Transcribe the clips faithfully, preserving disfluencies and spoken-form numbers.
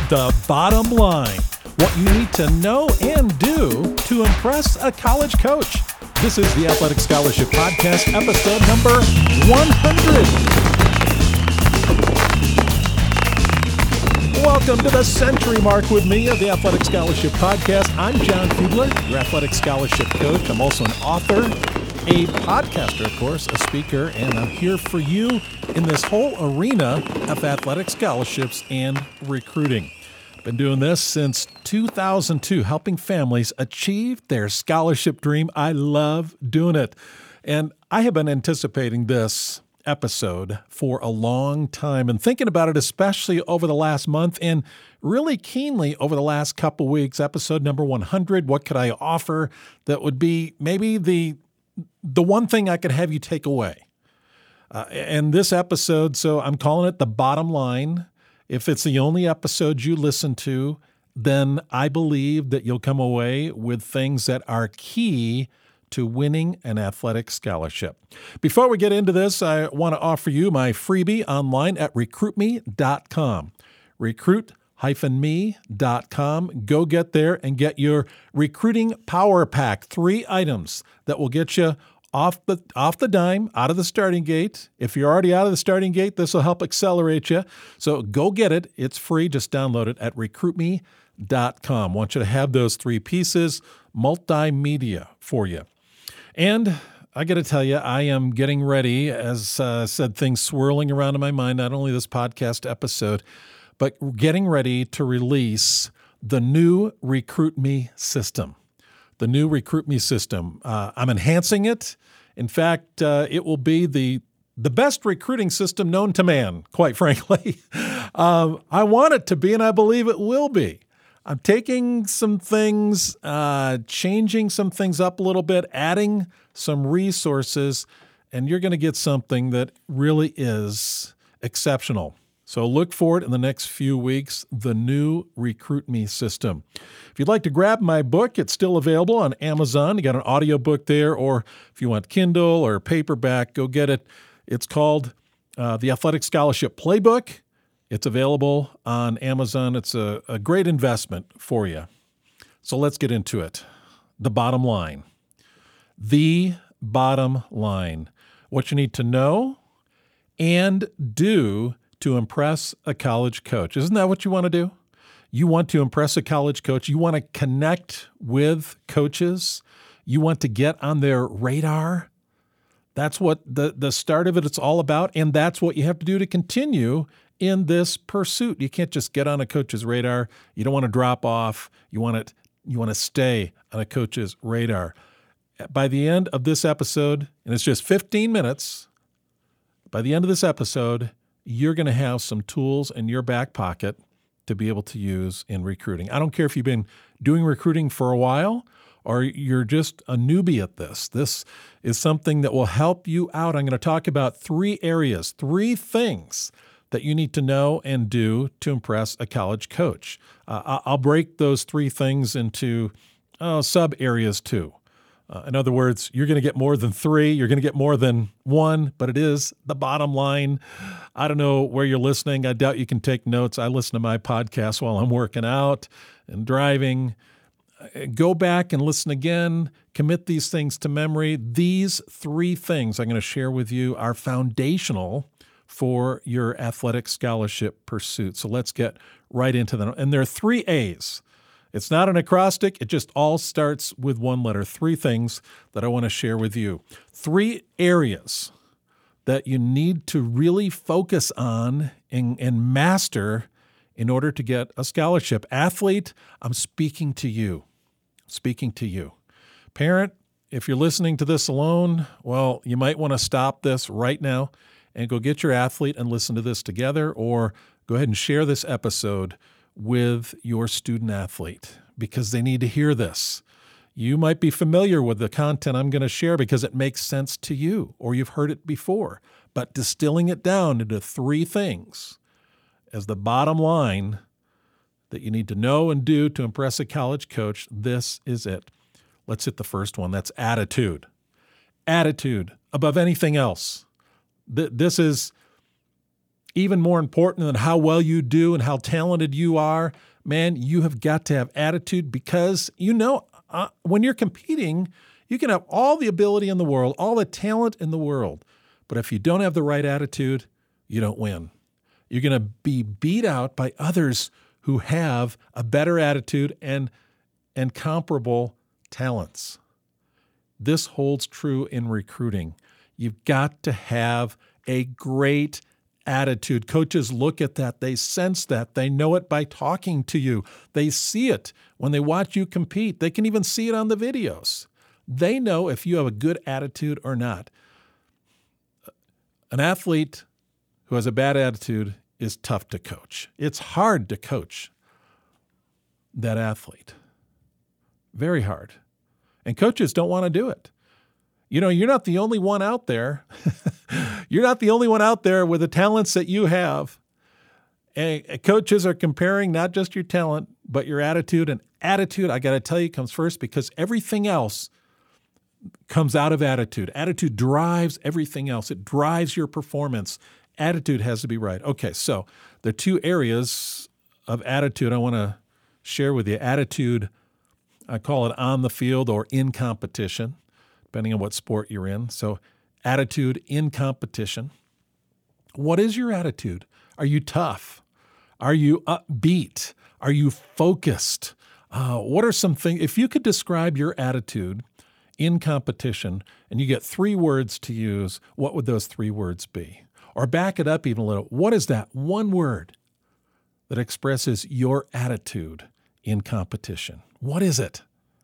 The Bottom Line, what you need to know and do to impress a college coach. This is the Athletic Scholarship Podcast, episode number one hundred. Welcome to the century mark with me of the Athletic Scholarship Podcast. I'm John Fugler, your athletic scholarship coach. I'm also an author, a podcaster, of course, a speaker, and I'm here for you in this whole arena of athletic scholarships and recruiting. Been doing this since two thousand two, helping families achieve their scholarship dream. I love doing it. And I have been anticipating this episode for a long time and thinking about it, especially over the last month and really keenly over the last couple weeks. Episode number one hundred, what could I offer that would be maybe the the one thing I could have you take away? Uh, and this episode, so I'm calling it The Bottom Line. If it's the only episode you listen to, then I believe that you'll come away with things that are key to winning an athletic scholarship. Before we get into this, I want to offer you my freebie online at recruit me dot com. recruit dash me dot com. Go get there and get your recruiting power pack, three items that will get you off the off the dime, out of the starting gate. If you're already out of the starting gate, this will help accelerate you. So go get it. It's free. Just download it at recruit me dot com. I want you to have those three pieces, multimedia for you. And I got to tell you, I am getting ready, as uh, said, things swirling around in my mind, not only this podcast episode, but getting ready to release the new Recruit Me system. The new Recruit Me system. Uh, I'm enhancing it. In fact, uh, it will be the the best recruiting system known to man, quite frankly. um, I want it to be, and I believe it will be. I'm taking some things, uh, changing some things up a little bit, adding some resources, and you're going to get something that really is exceptional. So look for it in the next few weeks, the new Recruit Me system. If you'd like to grab my book, it's still available on Amazon. You got an audio book there, or if you want Kindle or paperback, go get it. It's called uh, The Athletic Scholarship Playbook. It's available on Amazon. It's a, a great investment for you. So let's get into it. The bottom line. The bottom line. What you need to know and do to impress a college coach. Isn't that what you want to do? You want to impress a college coach. You want to connect with coaches. You want to get on their radar. That's what the, the start of it it's all about, and that's what you have to do to continue in this pursuit. You can't just get on a coach's radar. You don't want to drop off. You want it, you want to stay on a coach's radar. By the end of this episode, and it's just fifteen minutes, by the end of this episode, you're going to have some tools in your back pocket to be able to use in recruiting. I don't care if you've been doing recruiting for a while or you're just a newbie at this. This is something that will help you out. I'm going to talk about three areas, three things that you need to know and do to impress a college coach. Uh, I'll break those three things into uh, sub-areas too. Uh, in other words, you're going to get more than three. You're going to get more than one, but it is the bottom line. I don't know where you're listening. I doubt you can take notes. I listen to my podcast while I'm working out and driving. Go back and listen again. Commit these things to memory. These three things I'm going to share with you are foundational for your athletic scholarship pursuit. So let's get right into them. And there are three A's. It's not an acrostic. It just all starts with one letter. Three things that I want to share with you. Three areas that you need to really focus on and, and master in order to get a scholarship. Athlete, I'm speaking to you. Speaking to you. Parent, if you're listening to this alone, well, you might want to stop this right now and go get your athlete and listen to this together, or go ahead and share this episode with your student athlete because they need to hear this. You might be familiar with the content I'm going to share because it makes sense to you or you've heard it before, but distilling it down into three things as the bottom line that you need to know and do to impress a college coach, this is it. Let's hit the first one. That's attitude. Attitude above anything else. This is even more important than how well you do and how talented you are, man, you have got to have attitude, because, you know, uh, when you're competing, you can have all the ability in the world, all the talent in the world, but if you don't have the right attitude, you don't win. You're going to be beat out by others who have a better attitude and, and comparable talents. This holds true in recruiting. You've got to have a great attitude. Coaches look at that. They sense that. They know it by talking to you. They see it when they watch you compete. They can even see it on the videos. They know if you have a good attitude or not. An athlete who has a bad attitude is tough to coach. It's hard to coach that athlete. Very hard. And coaches don't want to do it. You know, you're not the only one out there. You're not the only one out there with the talents that you have. And coaches are comparing not just your talent, but your attitude. And attitude, I got to tell you, comes first, because everything else comes out of attitude. Attitude drives everything else. It drives your performance. Attitude has to be right. Okay, so there are two areas of attitude I want to share with you. Attitude, I call it on the field or in competition, depending on what sport you're in. So attitude in competition. What is your attitude? Are you tough? Are you upbeat? Are you focused? Uh, what are some things, if you could describe your attitude in competition and you get three words to use, what would those three words be? Or back it up even a little. What is that one word that expresses your attitude in competition? What is it?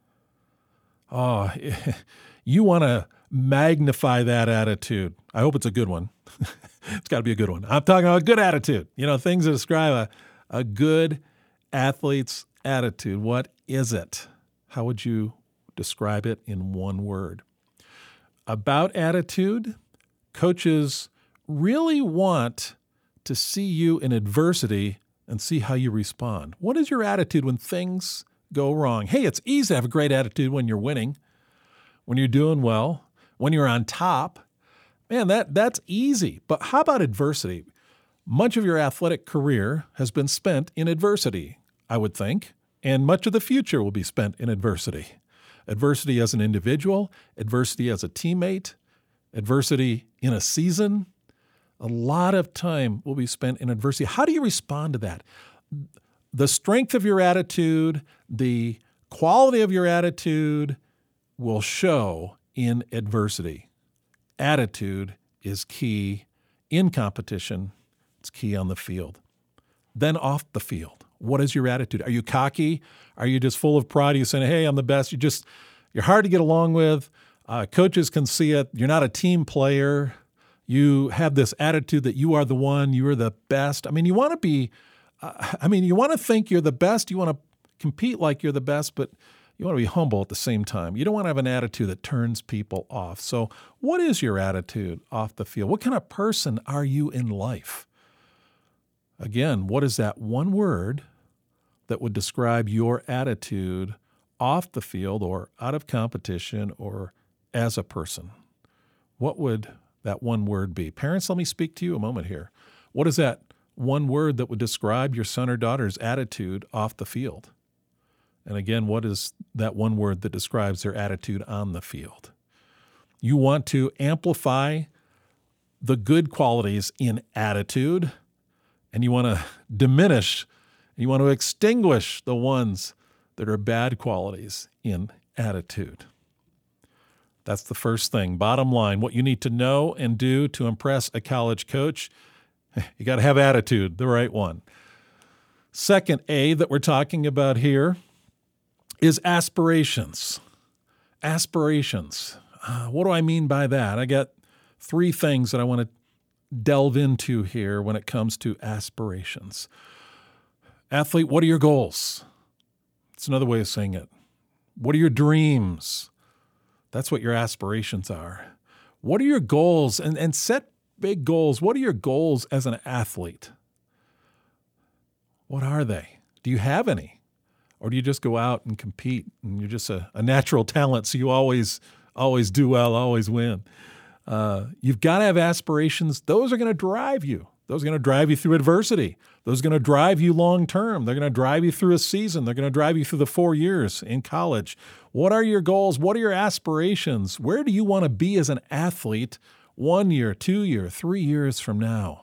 Oh, you want to magnify that attitude. I hope it's a good one. It's got to be a good one. I'm talking about a good attitude. You know, things that describe a, a good athlete's attitude. What is it? How would you describe it in one word? About attitude, coaches really want to see you in adversity and see how you respond. What is your attitude when things go wrong? Hey, it's easy to have a great attitude when you're winning, when you're doing well, when you're on top. Man, that that's easy. But how about adversity? Much of your athletic career has been spent in adversity, I would think, and much of the future will be spent in adversity. Adversity as an individual, adversity as a teammate, adversity in a season. A lot of time will be spent in adversity. How do you respond to that? The strength of your attitude, the quality of your attitude will show in adversity. Attitude is key in competition. It's key on the field. Then off the field, what is your attitude? Are you cocky? Are you just full of pride? Are you saying, hey, I'm the best? You just, you're hard to get along with. Uh, coaches can see it. You're not a team player. You have this attitude that you are the one, you are the best. I mean, you want to be, uh, I mean, you want to think you're the best. You want to compete like you're the best, but you want to be humble at the same time. You don't want to have an attitude that turns people off. So what is your attitude off the field? What kind of person are you in life? Again, what is that one word that would describe your attitude off the field or out of competition or as a person? What would that one word be? Parents, let me speak to you a moment here. What is that one word that would describe your son or daughter's attitude off the field? And again, what is that one word that describes their attitude on the field? You want to amplify the good qualities in attitude, and you want to diminish, you want to extinguish the ones that are bad qualities in attitude. That's the first thing. Bottom line, what you need to know and do to impress a college coach, you got to have attitude, the right one. Second A that we're talking about here is aspirations. Aspirations. Uh, what do I mean by that? I got three things that I want to delve into here when it comes to aspirations. Athlete, what are your goals? It's another way of saying it. What are your dreams? That's what your aspirations are. What are your goals? And, and set big goals. What are your goals as an athlete? What are they? Do you have any? Or do you just go out and compete and you're just a, a natural talent, so you always, always do well, always win? Uh, you've got to have aspirations. Those are going to drive you. Those are going to drive you through adversity. Those are going to drive you long term. They're going to drive you through a season. They're going to drive you through the four years in college. What are your goals? What are your aspirations? Where do you want to be as an athlete one year, two year, three years from now?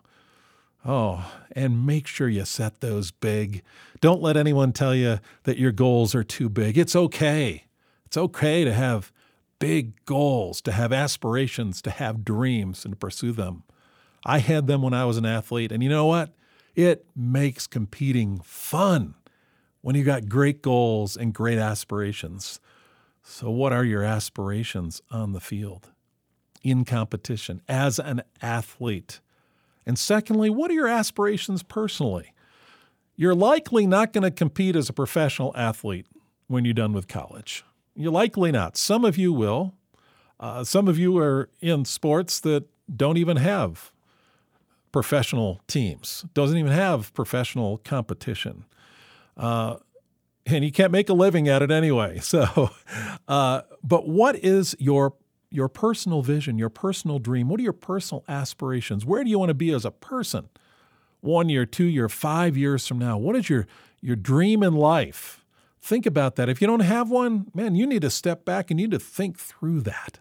Oh, and make sure you set those big. Don't let anyone tell you that your goals are too big. It's okay. It's okay to have big goals, to have aspirations, to have dreams, and to pursue them. I had them when I was an athlete, and you know what? It makes competing fun when you got great goals and great aspirations. So what are your aspirations on the field, in competition, as an athlete? And secondly, what are your aspirations personally? You're likely not going to compete as a professional athlete when you're done with college. You're likely not. Some of you will. Uh, some of you are in sports that don't even have professional teams, doesn't even have professional competition. Uh, and you can't make a living at it anyway. So, uh, but what is your your personal vision, your personal dream? What are your personal aspirations? Where do you want to be as a person one year, two year, five years from now? What is your, your dream in life? Think about that. If you don't have one, man, you need to step back and you need to think through that.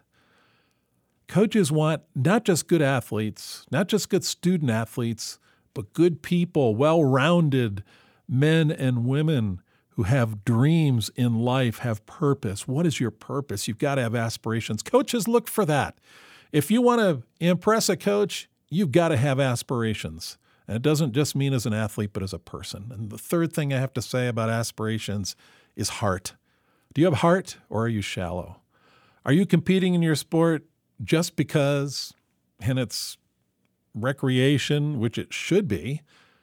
Coaches want not just good athletes, not just good student athletes, but good people, well-rounded men and women who have dreams in life, have purpose. What is your purpose? You've got to have aspirations. Coaches look for that. If you want to impress a coach, you've got to have aspirations. And it doesn't just mean as an athlete, but as a person. And the third thing I have to say about aspirations is heart. Do you have heart, or are you shallow? Are you competing in your sport just because, and it's recreation, which it should be?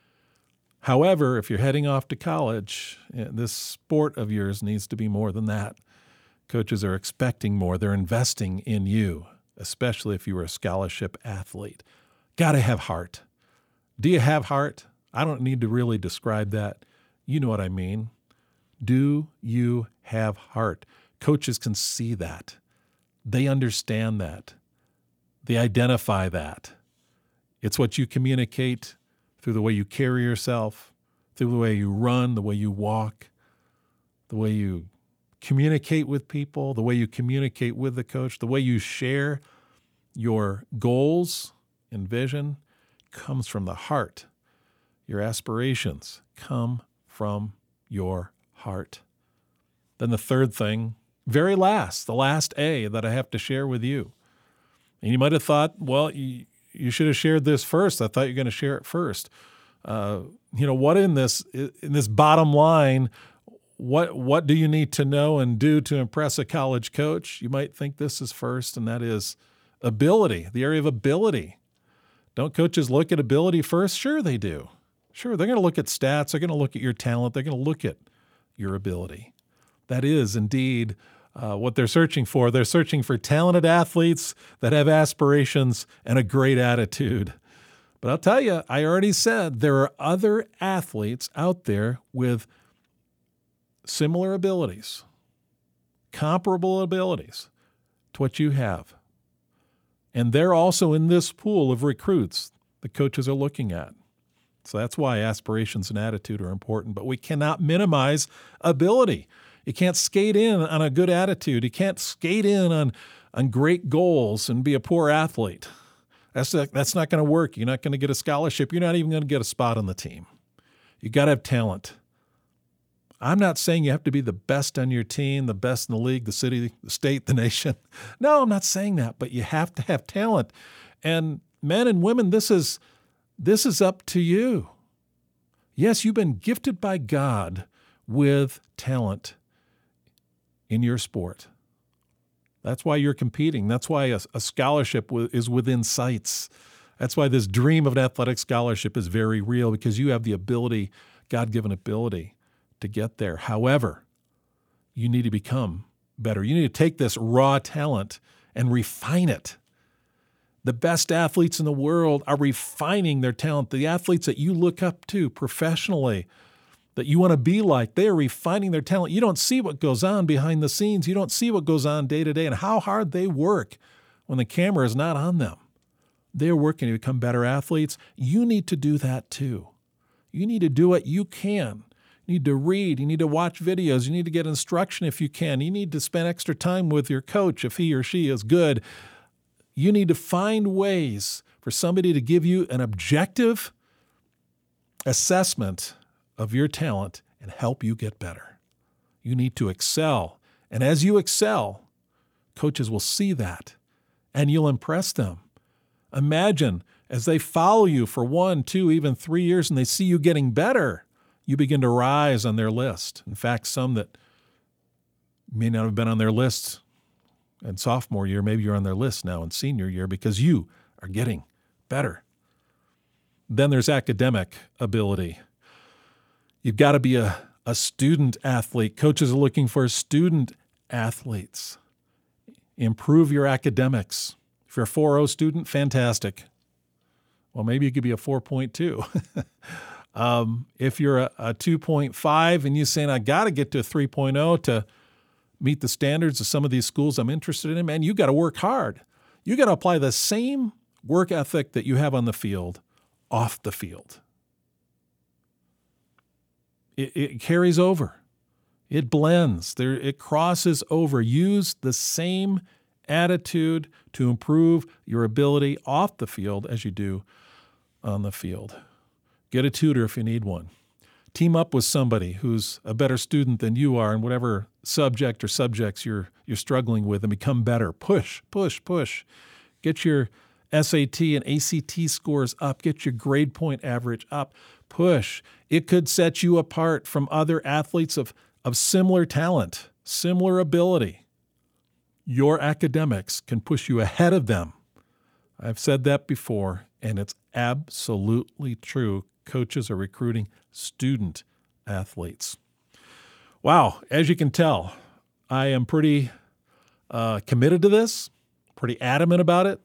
However, if you're heading off to college, this sport of yours needs to be more than that. Coaches are expecting more. They're investing in you, especially if you were a scholarship athlete. Got to have heart. Do you have heart? I don't need to really describe that. You know what I mean. Do you have heart? Coaches can see that. They understand that. They identify that. It's what you communicate through the way you carry yourself, through the way you run, the way you walk, the way you communicate with people, the way you communicate with the coach, the way you share your goals and vision comes from the heart. Your aspirations come from your heart. Then the third thing, very last, the last A that I have to share with you. And you might have thought, well, you, you should have shared this first. I thought you were going to share it first. Uh, you know, what in this in this bottom line, what what do you need to know and do to impress a college coach? You might think this is first, and that is ability, the area of ability. Don't coaches look at ability first? Sure they do. Sure, they're going to look at stats. They're going to look at your talent. They're going to look at your ability. That is indeed uh, what they're searching for. They're searching for talented athletes that have aspirations and a great attitude. But I'll tell you, I already said there are other athletes out there with similar abilities, comparable abilities to what you have. And they're also in this pool of recruits the coaches are looking at. So that's why aspirations and attitude are important. But we cannot minimize ability. You can't skate in on a good attitude. You can't skate in on, on great goals and be a poor athlete. That's not, that's not going to work. You're not going to get a scholarship. You're not even going to get a spot on the team. You got to have talent. I'm not saying you have to be the best on your team, the best in the league, the city, the state, the nation. No, I'm not saying that, but you have to have talent. And men and women, this is this is up to you. Yes, you've been gifted by God with talent in your sport. That's why you're competing. That's why a, a scholarship w- is within sights. That's why this dream of an athletic scholarship is very real, because you have the ability, God-given ability, to get there. However, you need to become better. You need to take this raw talent and refine it. The best athletes in the world are refining their talent. The athletes that you look up to professionally, that you want to be like, they are refining their talent. You don't see what goes on behind the scenes. You don't see what goes on day to day and how hard they work when the camera is not on them. They're working to become better athletes. You need to do that too. You need to do what you can. You need to read. You need to watch videos. You need to get instruction if you can. You need to spend extra time with your coach if he or she is good. You need to find ways for somebody to give you an objective assessment of your talent and help you get better. You need to excel. And as you excel, coaches will see that and you'll impress them. Imagine as they follow you for one, two, even three years and they see you getting better, you begin to rise on their list. In fact, some that may not have been on their list in sophomore year, maybe you're on their list now in senior year because you are getting better. Then there's academic ability. You've got to be a, a student athlete. Coaches are looking for student athletes. Improve your academics. If you're a four point oh student, fantastic. Well, maybe you could be a four point two. um, if you're a, a two point five and you're saying, I got to get to a three point oh to meet the standards of some of these schools I'm interested in, man, you got to work hard. You got to apply the same work ethic that you have on the field, off the field. It, it carries over. It blends. There, it crosses over. Use the same attitude to improve your ability off the field as you do on the field. Get a tutor if you need one. Team up with somebody who's a better student than you are in whatever subject or subjects you're you're struggling with and become better. Push, push, push. Get your S A T and A C T scores up. Get your grade point average up. Push. It could set you apart from other athletes of, of similar talent, similar ability. Your academics can push you ahead of them. I've said that before, and it's absolutely true. Coaches are recruiting student athletes. Wow, as you can tell, I am pretty uh, committed to this, pretty adamant about it.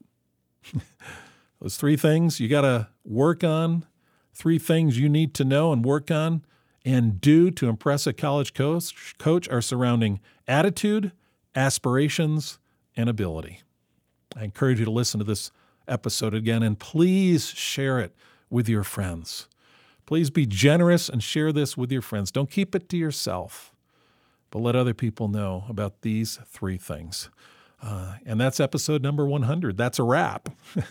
Those three things you got to work on, three things you need to know and work on and do to impress a college coach, coach are surrounding attitude, aspirations, and ability. I encourage you to listen to this episode again, and please share it with your friends. Please be generous and share this with your friends. Don't keep it to yourself, but let other people know about these three things. Uh, and that's episode number one hundred. That's a wrap.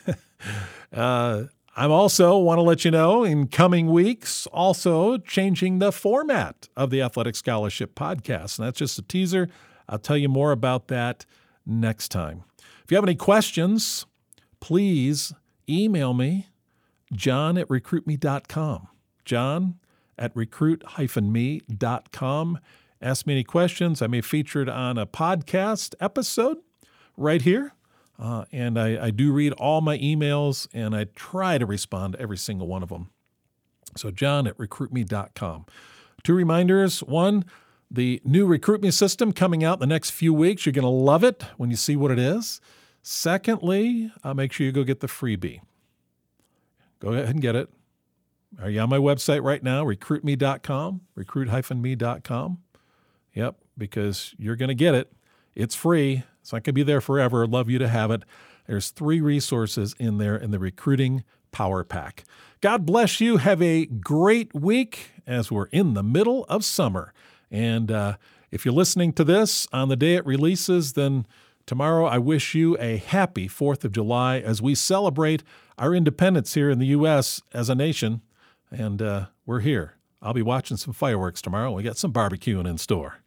uh, I'm also want to let you know in coming weeks, also changing the format of the Athletic Scholarship Podcast. And that's just a teaser. I'll tell you more about that next time. If you have any questions, please email me, john at recruit me dot com. John at recruit dash me dot com. Ask me any questions. I may feature it on a podcast episode right here. Uh, and I, I do read all my emails, and I try to respond to every single one of them. So john at recruit me dot com. Two reminders. One, the new Recruit Me system coming out in the next few weeks. You're going to love it when you see what it is. Secondly, uh, make sure you go get the freebie. Go ahead and get it. Are you on my website right now? recruit me dot com, recruit dash me dot com. Yep, because you're going to get it. It's free. It's not going to be there forever. I'd love you to have it. There's three resources in there in the Recruiting Power Pack. God bless you. Have a great week as we're in the middle of summer. And uh, if you're listening to this on the day it releases, then tomorrow I wish you a happy fourth of July as we celebrate our independence here in the U S as a nation. And uh, we're here. I'll be watching some fireworks tomorrow. We got some barbecuing in store.